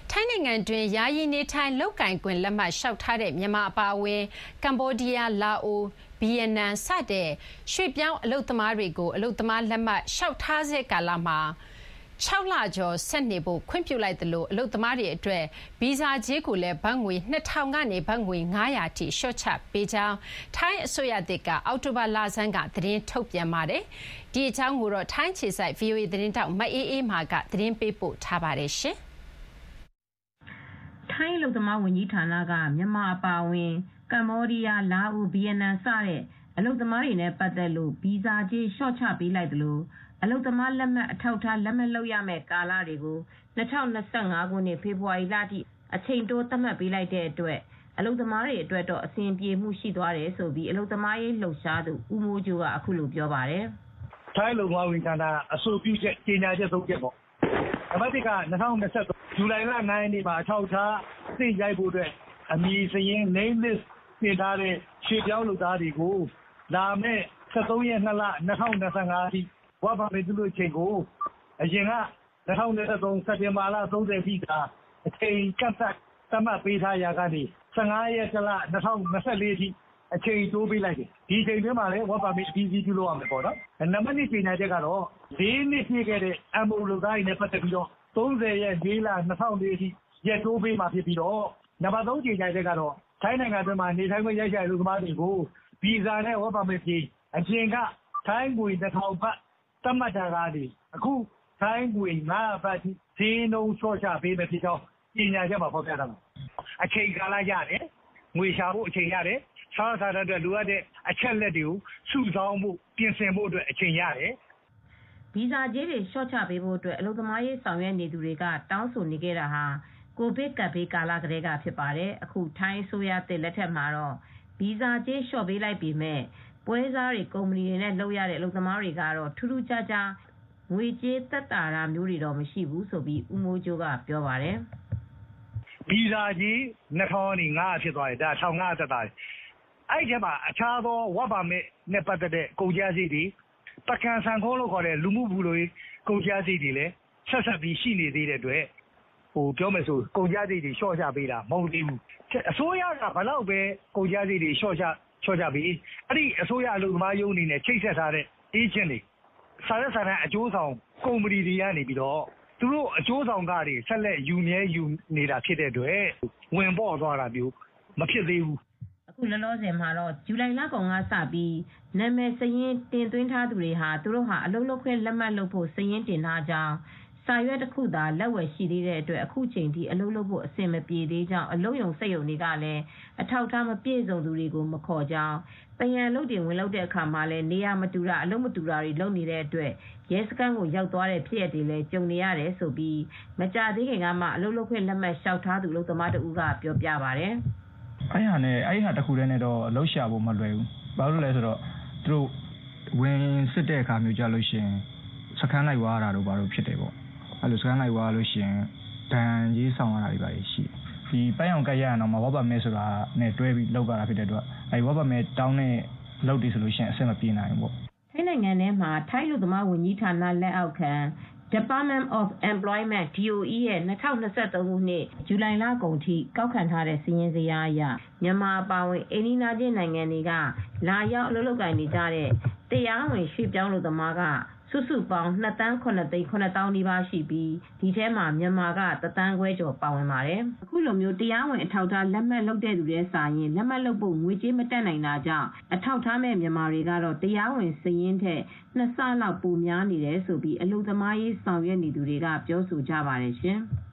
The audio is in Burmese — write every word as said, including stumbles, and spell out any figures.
ထိုင်းနိုင်ငံတွင်းယာယီနေထိုင်လုပ်ကိုင်ခွင့်လက်မှတ်လျှောက်ထားတဲ့မြန်မာအပါအဝင်ကမ္ဘောဒီးယား၊လာအို၊ဗီယက်နမ်စတဲ့ရွှေ့ပြောင်းအလုပ်သမားတွေကိုအလုပ်သမားလက်မှတ်လျှောက်ထားဆဲကာလမှာ၆လကျော်ဆက်နေဖို့ခွင့်ပြုလိုက်သလိုအလုပ်သမားတွေအတွက်ဗီဇာကြေးကိုလည်းဘတ်ငွေနှစ်ထောင်ကနေဘတ်ငွေ၅ရာအထိလျှော့ချပေးကြောင်းထိုင်းအစိုးရသစ်ကအောက်တိုဘာလဆန်းကသတင်းထုတ်ပြန်ပါတယ်။ဒီအကြောင်းကိုတော့ထိုင်းခြေစိုက် ဗွီအိုအေသတင်းတောက်မအေးအေးမာကသတင်းပေးပို့ထားပါတယ်။ထိုင်းအလုပ်သမားဝန်ကြီးဌာနကမြန်မာအပါအဝင်ကမ္ဘောဒီးယား၊လာအို၊ဗီယက်နမ်စတဲ့အလုပ်သမားတွေနဲ့ပတ်သက်လို့ဗီဇာကြေးလျှော့ချပေးလိုက်သလိုအလုပ်သမားလက်မှတ်အထောက်အထားလက်မှတ်လုပ်ရမယ့်ကာလတွေကို၂၀၂၅ခုနှစ်ဖေဖေါ်ဝါရီလအထိအချိန်တိုးသတ်မှတ်ပေးလိုက်တဲ့အတွက်အလုပ်သမားတွေအတွက်တော့အဆင်ပြေမှုရှိသွားတယ်လို့အလုပ်သမားရေးလှုပ်ရှားသူဦးမိုးကြိုးကအခုလိုပြောပါတယ်။ထိုင်းအလုပ်သမားဝန်ကြီးဌာနအဆိုပြုချက်ကြေညာချက်သုံးချက်ပေါ့။နံပါတ်တစ်က၂၀၂၃ဇူလိုင်လ၅ရက်နေ့မှာအထောက်အထားသိရိုက်ဖို့အတွက်အမည်စာရင်း name list တင်ထားတဲ့ရွှေ့ပြောင်းလုပ်သားတွေကိုလာမယ့်၁၃ရက်၂လ၂၀၂၅အထိဝါပါမေသူတို့အချိန်ကိုအရင်က၂၀၂၃စက်တင်ဘာလ၃၀အထိကအချိန်ကန့်သတ်သတ်မှတ်ပေးထားရာကနေ၁၅ရက်တစ်လ၂၀၂၄အထိအချိန်တိုးပေးလိုက်တယ်ဒီအချိန်တွင်းမှာလည်းဝါပါမေအပြီးစီးပြုလုပ်ရမယ်ပေါ့နော်နံပါတ်၂ချိန်ညာချက်ကတော့၄နှစ်ပြည့်ခဲ့တဲ့ အမ် အို လုပ်သားတွေနဲ့ပတ်သက်ပြီးတော့၃၀ရက်၄လ၂၀၀၄အထိရက်တိုးပေးမှာဖြစ်ပြီးတော့နံပါတ်၃ချိန်ညာချက်ကတော့ထိုင်းနိုင်ငံတွင်းမှာနေထိုင်ခွင့်ရရှိတဲ့လူသမားတွေကိုဗီဇာနဲ့ဝါပါမေပြေးအပြင်ကထိုင်းငွေတစ်ထောင်ဘတ်သတ်မှတ်တာကနေအခုထိုင်းငွေ၅ရာဘတ်ဈေးနှုန်းလျှော့ချပေးမယ်ဖြစ်ကြောင်းကြေညာချက်မှာဖော်ပြထားပါတယ်အချိန်ကာလရတယ်ငွေရှာဖို့အချိန်ရတယ်စားစားတဲ့အတွက်လိုအပ်တဲ့အချက်လက်တွေကိုစုဆောင်းဖို့ပြင်ဆင်ဖို့အတွက်အချိန်ရတယ်ဗီဇာကြေးတွေလျှော့ချပေးဖို့အတွက်အလုပ်သမားရေးဆောင်ရွက်နေသူတွေကတောင်းဆိုနေခဲ့တာဟာကိုဗစ်ကပ်ဘေးကာလကတည်းကဖြစ်ပါတယ်အခုထိုင်းအစိုးရသစ်လက်ထက်မှာတော့ဗီဇာကြေးလျှော့ပေးလိုက်ပေမဲ့ပွဲစားတွေကုမ္ပဏီတွေနဲ့လုပ်ရတဲ့အလုပ်သမားတွေကတော့ထူးထူးခြားခြားငွေကြေးသက်သာတာမျိုးတွေတော့မရှိဘူးလို့ဦးမိုးကြိုးကပြောပါတယ်ဗီဇာကြေးနှစ်ထောင်ကနေ၅ရာဖြစ်သွားတယ်ဒါထောင်၅ရာသက်သာတယ်အဲ့ဒီထဲမှာအခြားသောဝါပါမစ်နဲ့ပတ်သက်တဲ့ကုန်ကျစရိတ်တွေပကံဆန်ခိုးလို့ခေါ်တဲ့လူမှုဘူလိုရေးကုန်ကျစရိတ်တွေလည်းဆက်ဆက်ပြီးရှိနေသေးတဲ့အတွက်ဟိုပြောမယ်ဆိုကုန်ကျစရိတ်တွေလျှော့ချပေးတာမဟုတ်သေးဘူးအစိုးရကဘယ်တော့ပဲကုန်ကျစရိတ်တွေလျှော့ချလျှော့ချပေးအဲ့ဒီအစိုးရအလုပ်သမားရုံးအနေနဲ့ချိတ်ဆက်ထားတဲ့အေဂျင့်တွေစာရွက်စာတမ်းအကျိုးဆောင်ကုမ္ပဏီတွေကနေပြီးတော့သူတို့အကျိုးဆောင်ကားတွေဆက်လက်ယူမြဲယူနေတာဖြစ်တဲ့အတွက်ဝင်ပေါ်သွားတာမျိုးမဖြစ်သေးဘူးအခုလောလောဆယ်မှာတော့ဇူလိုင်လကုန်ကစပြီးနာမည်စာရင်းတင်သွင်းထားသူတွေဟာသူတို့ဟာအလုပ်လုပ်ခွင့်လက်မှတ်လုပ်ဖို့စာရင်းတင်ထားကြောင်းစာရွက်တစ်ခုသာလက်ဝယ်ရှိသေးတဲ့အတွက်အခုချိန်ထိအလုပ်လုပ်ဖို့အဆင်မပြေသေးကြောင်းအလုပ်ရုံစက်ရုံတွေကလည်းအထောက်အထားမပြည့်စုံသူတွေကိုမခေါ်ကြောင်းပယံလုပ်တွေဝင်လုပ်တဲ့အခါမှာလည်းနေရာမတူတာအလုပ်မတူတာတွေလုပ်နေတဲ့အတွက်ရဲစခန်းကိုရောက်သွားတဲ့ဖြစ်ရပ်တွေလည်းကြုံနေရတယ်ဆိုပြီးမကြသေးခင်ကမှအလုပ်လုပ်ခွင့်လက်မှတ်လျှောက်ထားသူအလုပ်သမားတဦးကပြောပြပါတယ်အဲ့ဟာနဲ့အဲ့ဟာတစ်ခုတည်းနဲ့တော့လှုပ်ရှားဖို့မလွယ်ဘူးဘာလို့လဲဆိုတော့သူတို့ဝင်စစ်တဲ့အခါမျိုးကြလို့ရှိရင်စခန်းလိုက်ဝါရတာတို့ဘာလို့ဖြစ်တယ်ပေါ့အဲ့လိုစခန်းလိုက်ဝါလို့ရှိရင်ဒဏ်ကြီးဆောင်ရတာတွေပါရှိဒီပိုင်အောင်ကက်ရအောင်မှာဝဘမဲဆိုတာနဲ့တွဲပြီးလောက်ကြတာဖြစ်တဲ့အတွက်အဲ့ဝဘမဲတောင်းတဲ့လုပ်တယ်ဆိုလို့ရှိရင်အဆင်မပြေနိုင်ဘူးပေါ့ထိုင်းနိုင်ငံထဲမှာထိုင်းလူသမားဝန်ကြီးဌာနလက်အောက်ခံ Department of Employment ဒီ အို အီ ရဲ့၂၀၂၃ခုနှစ်ဇူလိုင်လကုန်ထိကောက်ခံထားတဲ့စာရင်းဇယားအရမြန်မာအပါအဝင်အိန္ဒိယချင်းနိုင်ငံတွေကလာရောက်အလုပ်လုပ်ကိုင်နေကြတဲ့တရားဝင်ရွှေ့ပြောင်းလုပ်သမားကစုစုပေါင်း၂သန်း၇သိန်း၇သောင်းနီးပါးရှိပြီးဒီထဲမှာမြန်မာကတသန်းခွဲကျော်ပါဝင်ပါတယ်အခုလိုမျိုးတရားဝင်အထောက်အထားလက်မှတ်လုပ်တဲ့သူတွေစာရင်လက်မှတ်လုပ်ဖို့ငွေကြေးမတက်နိုင်တာကြောင့်အထောက်အထားမဲ့မြန်မာတွေကတော့တရားဝင်စာရင်းထက်နှစ်ဆလောက်ပိုများနေတယ်ဆိုပြီးအလုပ်သမားရေးဆောင်ရွက်နေသူတွေကပြောဆိုကြပါတယ်ရှင်။